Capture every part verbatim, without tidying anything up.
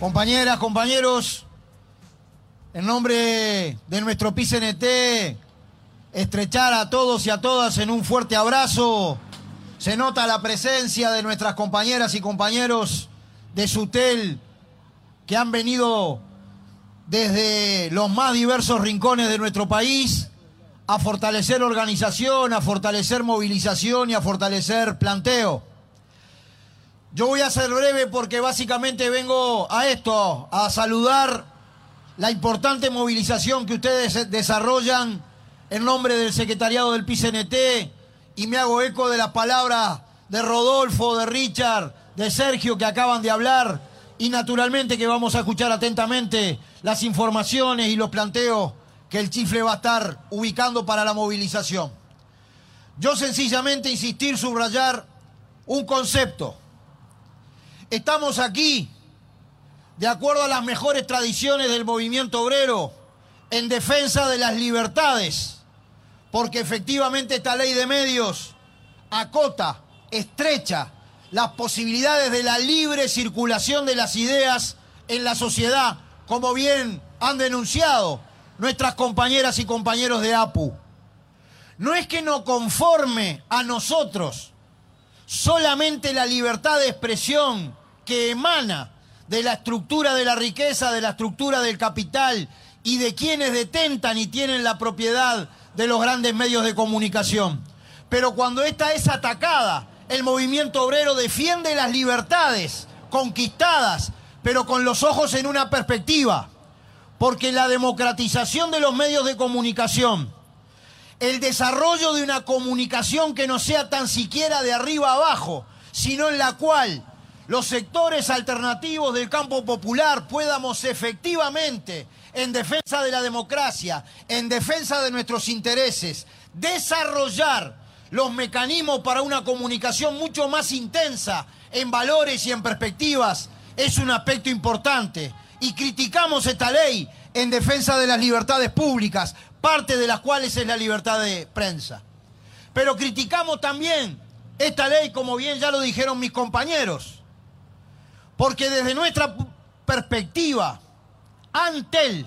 Compañeras, compañeros, en nombre de nuestro P I C N T, estrechar a todos y a todas en un fuerte abrazo. Se nota la presencia de nuestras compañeras y compañeros de SUTEL que han venido desde los más diversos rincones de nuestro país a fortalecer organización, a fortalecer movilización y a fortalecer planteo. Yo voy a ser breve porque básicamente vengo a esto, a saludar la importante movilización que ustedes desarrollan en nombre del secretariado del P I C N T, y me hago eco de las palabras de Rodolfo, de Richard, de Sergio que acaban de hablar, y naturalmente que vamos a escuchar atentamente las informaciones y los planteos que el Chifle va a estar ubicando para la movilización. Yo sencillamente insistir, subrayar un concepto. Estamos aquí, de acuerdo a las mejores tradiciones del movimiento obrero, en defensa de las libertades, porque efectivamente esta ley de medios acota, estrecha las posibilidades de la libre circulación de las ideas en la sociedad, como bien han denunciado nuestras compañeras y compañeros de A P U. No es que no conforme a nosotros solamente la libertad de expresión que emana de la estructura de la riqueza, de la estructura del capital y de quienes detentan y tienen la propiedad de los grandes medios de comunicación. Pero cuando esta es atacada, el movimiento obrero defiende las libertades conquistadas, pero con los ojos en una perspectiva, porque la democratización de los medios de comunicación, el desarrollo de una comunicación que no sea tan siquiera de arriba abajo, sino en la cual los sectores alternativos del campo popular podamos efectivamente, en defensa de la democracia, en defensa de nuestros intereses, desarrollar los mecanismos para una comunicación mucho más intensa en valores y en perspectivas, es un aspecto importante. Y criticamos esta ley en defensa de las libertades públicas, parte de las cuales es la libertad de prensa. Pero criticamos también esta ley, como bien ya lo dijeron mis compañeros, porque desde nuestra perspectiva, Antel,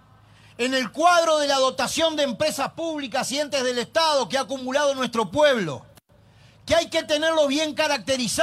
en el cuadro de la dotación de empresas públicas y entes del Estado que ha acumulado nuestro pueblo, que hay que tenerlo bien caracterizado,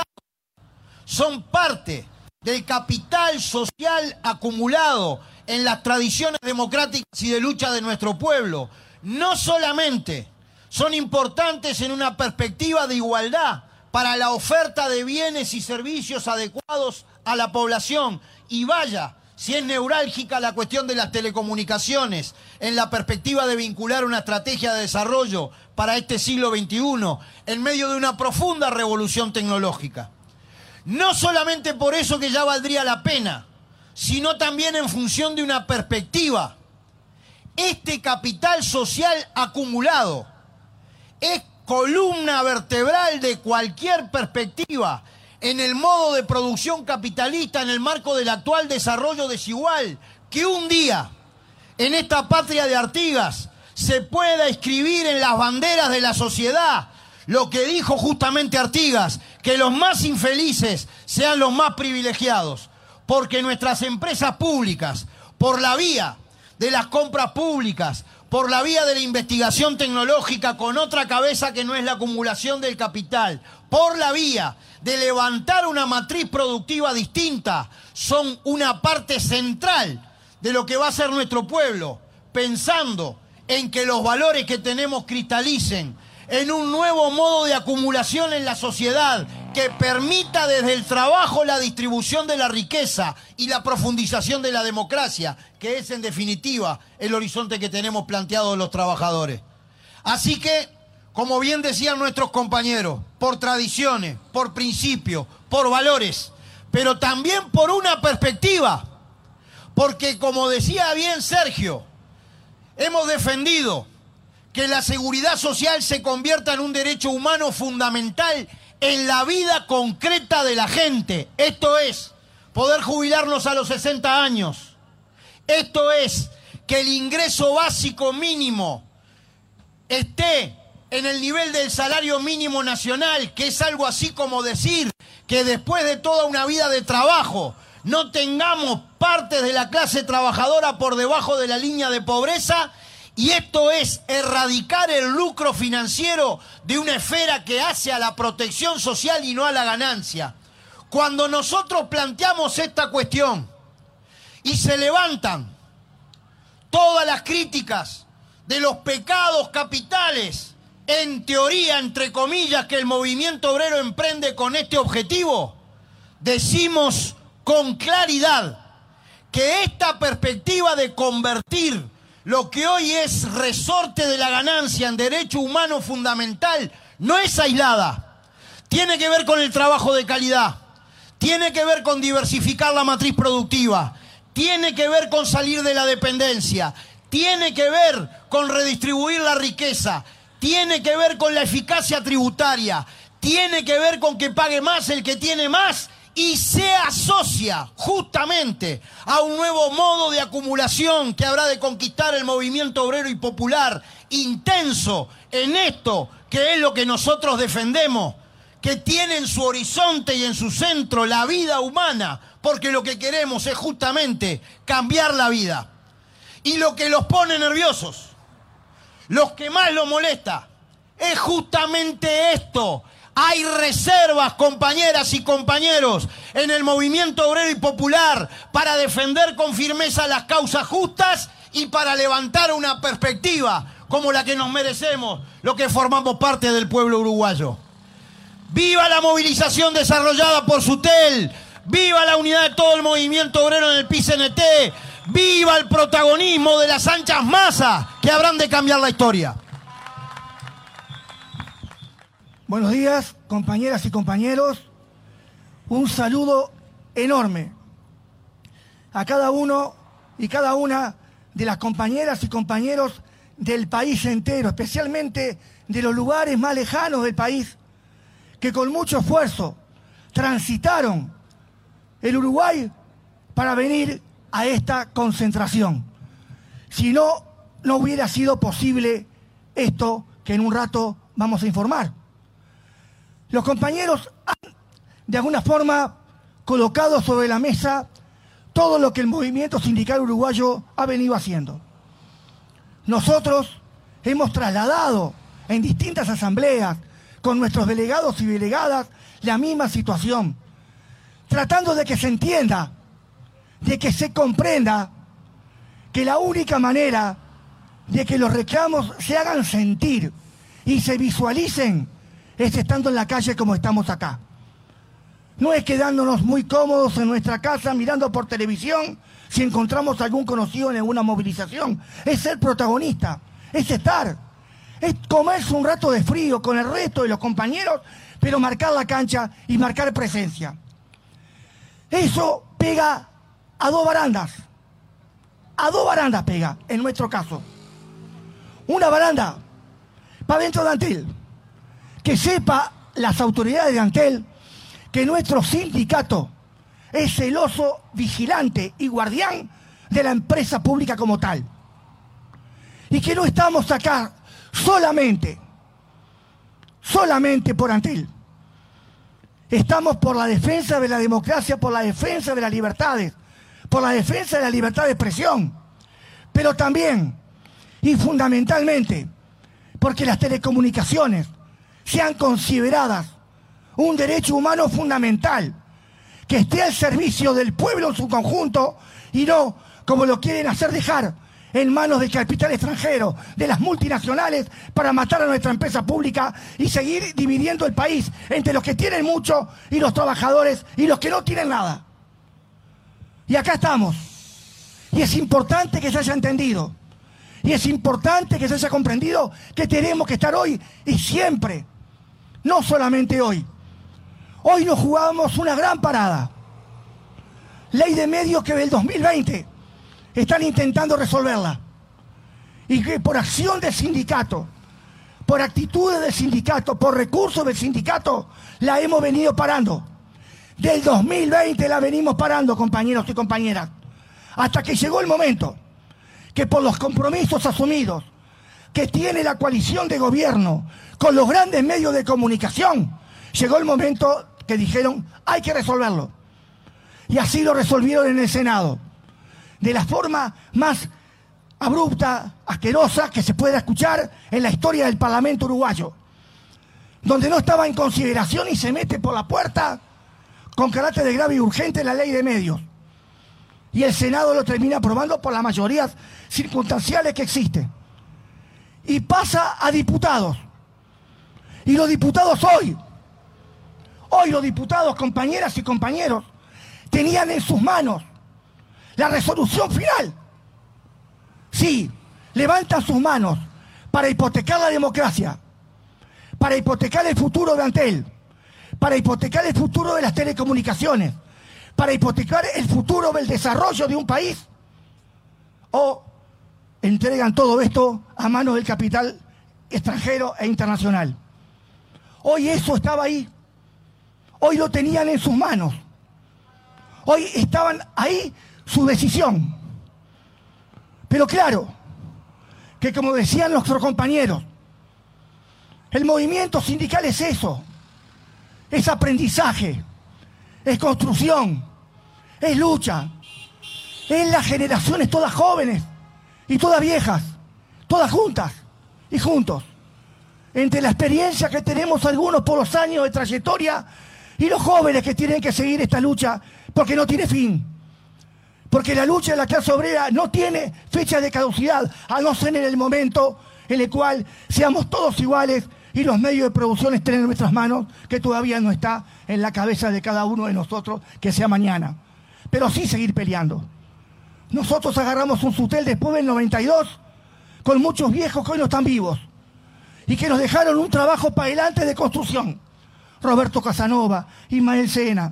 son parte del capital social acumulado en las tradiciones democráticas y de lucha de nuestro pueblo. No solamente son importantes en una perspectiva de igualdad para la oferta de bienes y servicios adecuados a la población, y vaya, si es neurálgica la cuestión de las telecomunicaciones, en la perspectiva de vincular una estrategia de desarrollo para este siglo veintiuno, en medio de una profunda revolución tecnológica. No solamente por eso que ya valdría la pena, sino también en función de una perspectiva. Este capital social acumulado es columna vertebral de cualquier perspectiva en el modo de producción capitalista en el marco del actual desarrollo desigual, que un día en esta patria de Artigas se pueda escribir en las banderas de la sociedad lo que dijo justamente Artigas, que los más infelices sean los más privilegiados, porque nuestras empresas públicas, por la vía de las compras públicas, por la vía de la investigación tecnológica con otra cabeza que no es la acumulación del capital, por la vía de levantar una matriz productiva distinta, son una parte central de lo que va a ser nuestro pueblo, pensando en que los valores que tenemos cristalicen en un nuevo modo de acumulación en la sociedad que permita desde el trabajo la distribución de la riqueza y la profundización de la democracia, que es en definitiva el horizonte que tenemos planteado los trabajadores. Así que, como bien decían nuestros compañeros, por tradiciones, por principios, por valores, pero también por una perspectiva, porque como decía bien Sergio, hemos defendido que la seguridad social se convierta en un derecho humano fundamental en la vida concreta de la gente. Esto es poder jubilarnos a los sesenta años. Esto es que el ingreso básico mínimo esté en el nivel del salario mínimo nacional, que es algo así como decir que después de toda una vida de trabajo no tengamos partes de la clase trabajadora por debajo de la línea de pobreza, y esto es erradicar el lucro financiero de una esfera que hace a la protección social y no a la ganancia. Cuando nosotros planteamos esta cuestión y se levantan todas las críticas de los pecados capitales, en teoría, entre comillas, que el movimiento obrero emprende con este objetivo, decimos con claridad que esta perspectiva de convertir lo que hoy es resorte de la ganancia en derecho humano fundamental no es aislada. Tiene que ver con el trabajo de calidad, tiene que ver con diversificar la matriz productiva, tiene que ver con salir de la dependencia, tiene que ver con redistribuir la riqueza, tiene que ver con la eficacia tributaria, tiene que ver con que pague más el que tiene más y se asocia justamente a un nuevo modo de acumulación que habrá de conquistar el movimiento obrero y popular, intenso en esto que es lo que nosotros defendemos, que tiene en su horizonte y en su centro la vida humana, porque lo que queremos es justamente cambiar la vida. Y lo que los pone nerviosos, los que más los molesta, es justamente esto. Hay reservas, compañeras y compañeros, en el movimiento obrero y popular para defender con firmeza las causas justas y para levantar una perspectiva como la que nos merecemos, los que formamos parte del pueblo uruguayo. ¡Viva la movilización desarrollada por SUTEL! ¡Viva la unidad de todo el movimiento obrero en el P I C N T! ¡Viva el protagonismo de las anchas masas que habrán de cambiar la historia! Buenos días, compañeras y compañeros. Un saludo enorme a cada uno y cada una de las compañeras y compañeros del país entero, especialmente de los lugares más lejanos del país, que con mucho esfuerzo transitaron el Uruguay para venir a esta concentración. Si no, no hubiera sido posible esto que en un rato vamos a informar. Los compañeros han, de alguna forma, colocado sobre la mesa todo lo que el movimiento sindical uruguayo ha venido haciendo. Nosotros hemos trasladado en distintas asambleas con nuestros delegados y delegadas la misma situación, tratando de que se entienda, de que se comprenda que la única manera de que los reclamos se hagan sentir y se visualicen es estando en la calle como estamos acá. No es quedándonos muy cómodos en nuestra casa mirando por televisión si encontramos algún conocido en alguna movilización. Es ser protagonista, es estar, es comerse un rato de frío con el resto de los compañeros, pero marcar la cancha y marcar presencia. Eso pega a dos barandas, a dos barandas pega, en nuestro caso. Una baranda para dentro de Antel, que sepa las autoridades de Antel que nuestro sindicato es celoso, vigilante y guardián de la empresa pública como tal. Y que no estamos acá solamente, solamente por Antel. Estamos por la defensa de la democracia, por la defensa de las libertades, por la defensa de la libertad de expresión, pero también y fundamentalmente porque las telecomunicaciones sean consideradas un derecho humano fundamental, que esté al servicio del pueblo en su conjunto y no, como lo quieren hacer dejar, en manos del capital extranjero, de las multinacionales, para matar a nuestra empresa pública y seguir dividiendo el país entre los que tienen mucho y los trabajadores y los que no tienen nada. Y acá estamos. Y es importante que se haya entendido. Y es importante que se haya comprendido que tenemos que estar hoy y siempre. No solamente hoy. Hoy nos jugamos una gran parada. Ley de medios que del dos mil veinte están intentando resolverla. Y que por acción del sindicato, por actitudes del sindicato, por recursos del sindicato, la hemos venido parando. Del dos mil veinte la venimos parando, compañeros y compañeras. Hasta que llegó el momento que por los compromisos asumidos que tiene la coalición de gobierno con los grandes medios de comunicación, llegó el momento que dijeron, hay que resolverlo. Y así lo resolvieron en el Senado. De la forma más abrupta, asquerosa que se pueda escuchar en la historia del Parlamento uruguayo. Donde no estaba en consideración y se mete por la puerta con carácter de grave y urgente la ley de medios. Y el Senado lo termina aprobando por las mayorías circunstanciales que existen. Y pasa a diputados. Y los diputados hoy, hoy los diputados, compañeras y compañeros, tenían en sus manos la resolución final. Sí, levantan sus manos para hipotecar la democracia, para hipotecar el futuro de Antel, para hipotecar el futuro de las telecomunicaciones, para hipotecar el futuro del desarrollo de un país, o entregan todo esto a manos del capital extranjero e internacional. Hoy eso estaba ahí, hoy lo tenían en sus manos, hoy estaban ahí su decisión. Pero claro, que como decían nuestros compañeros, el movimiento sindical es eso, es aprendizaje, es construcción, es lucha, es las generaciones todas jóvenes y todas viejas, todas juntas y juntos, entre la experiencia que tenemos algunos por los años de trayectoria y los jóvenes que tienen que seguir esta lucha porque no tiene fin. Porque la lucha de la clase obrera no tiene fecha de caducidad, a no ser en el momento en el cual seamos todos iguales y los medios de producción estén en nuestras manos, que todavía no está en la cabeza de cada uno de nosotros, que sea mañana. Pero sí seguir peleando. Nosotros agarramos un Sutel después del noventa y dos, con muchos viejos que hoy no están vivos, y que nos dejaron un trabajo para adelante de construcción. Roberto Casanova, Ismael Sena,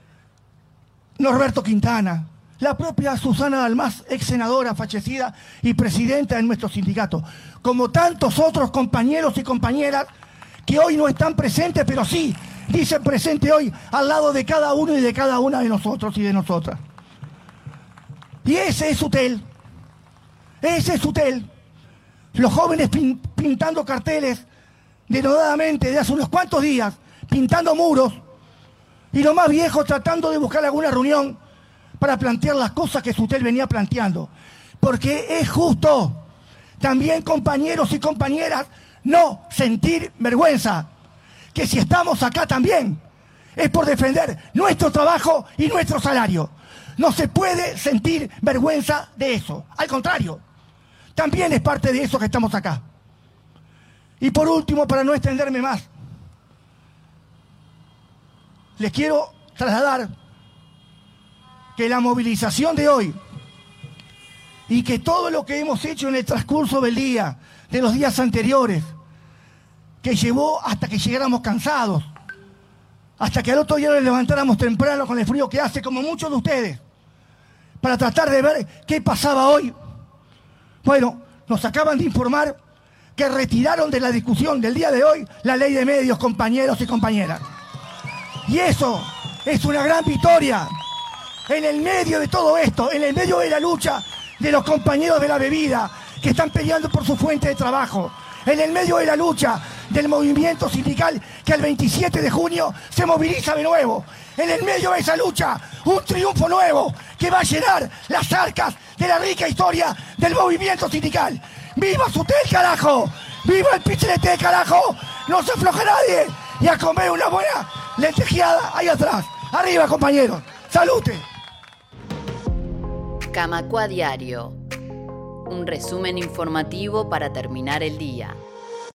Norberto Quintana, la propia Susana Dalmás, ex senadora fallecida y presidenta de nuestro sindicato, como tantos otros compañeros y compañeras que hoy no están presentes, pero sí dicen presente hoy al lado de cada uno y de cada una de nosotros y de nosotras. Y ese es Sutel, ese es Sutel. Los jóvenes pin, pintando carteles denodadamente de hace unos cuantos días, pintando muros, y los más viejos tratando de buscar alguna reunión para plantear las cosas que Sutel venía planteando. Porque es justo, también compañeros y compañeras, no sentir vergüenza. Que si estamos acá también, es por defender nuestro trabajo y nuestro salario. No se puede sentir vergüenza de eso. Al contrario, también es parte de eso que estamos acá. Y por último, para no extenderme más, les quiero trasladar que la movilización de hoy y que todo lo que hemos hecho en el transcurso del día, de los días anteriores, que llevó hasta que llegáramos cansados, hasta que al otro día nos levantáramos temprano con el frío que hace, como muchos de ustedes, para tratar de ver qué pasaba hoy. Bueno, nos acaban de informar que retiraron de la discusión del día de hoy la ley de medios, compañeros y compañeras. Y eso es una gran victoria. En el medio de todo esto, en el medio de la lucha de los compañeros de la bebida que están peleando por su fuente de trabajo, en el medio de la lucha del movimiento sindical que el veintisiete de junio se moviliza de nuevo, en el medio de esa lucha, un triunfo nuevo que va a llenar las arcas de la rica historia del movimiento sindical. ¡Viva Sutel, carajo! ¡Viva el P C N T, carajo! ¡No se afloja nadie! Y a comer una buena lentejeada ahí atrás. ¡Arriba, compañeros! ¡Salute! Camacua Diario, un resumen informativo para terminar el día.